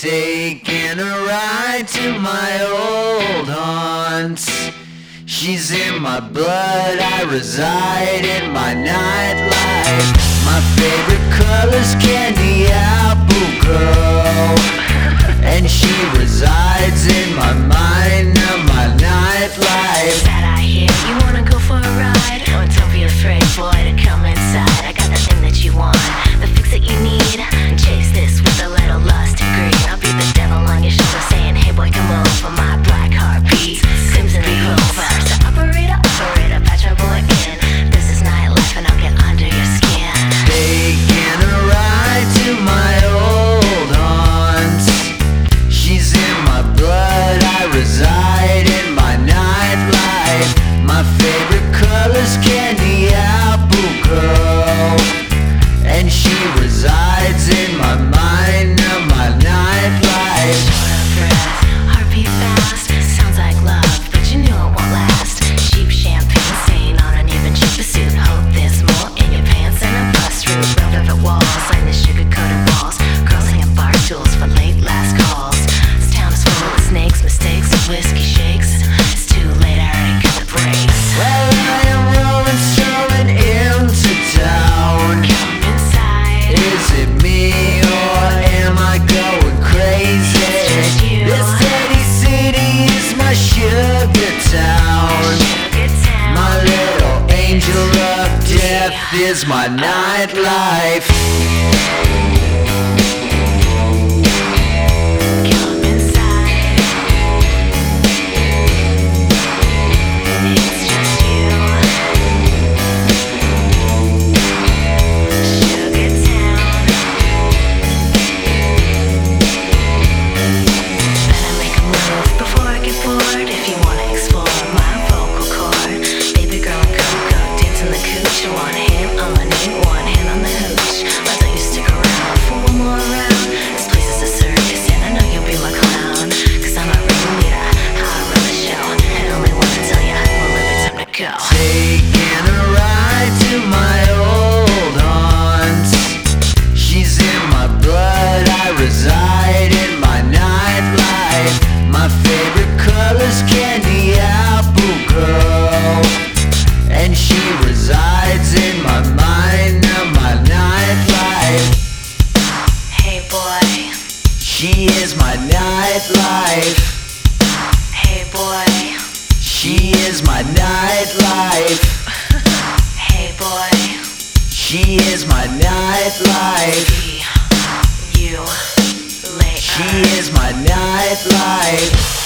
Taking a ride to my old haunts. She's in my blood, I reside in my nightlife. My favorite color's candy apple girl, and she resides in my mind of my nightlife. That I hear you wanna go for a ride? Oh, don't be afraid, boy, to come inside. I got the thing that you want, the fix that you need. Chase this with a little lust and greed. I'll be the devil on your shoulder saying, hey boy, come over. My black heart beats, crimson and clover. So operator, patch your boy in. This is nightlife and I'll get under your skin. Taking a ride to my old haunts. She's in my blood, I reside in my nightlife. My favorite color's candy apple girl, and she resides in my mind of my nightlife. Short of breath, heartbeat fast, sounds like love, but you knew it won't last. Cheap champagne stain on an even cheaper suit. Hope there's more in your pants and a bust route. Real velvet walls, like the sugar-coated walls. Girls hanging bar stools for late last calls. This town is full of snakes, mistakes, and whiskey shakes. It's too late, I already got the brakes. Well, I am rolling, strolling into town. Come inside. Is it me or am I going crazy? It's just you. This steady city is my sugar town. Sugar town. My little angel of death is my nightlife. Come inside. It's just you. Sugar town. Better make a move before I get bored. If you wanna explore my vocal cord, baby girl and Coco dancing the cooch. One hand on my knee, one hand on the hooch. Why don't you stick around for one more round? This place is a circus and I know you'll be my clown. Cause I'm a ringleader, I run the show. And only wanna tell ya, well, it's time to go. Taking a ride to my old haunts. She's in my blood, I reside in my nightlife. My favorite color's candy apple girl, and she resides in my mind of my nightlife. Hey boy, She is my nightlife. hey boy, She is my nightlife. hey boy. She is my nightlife. See you later. She is my nightlife.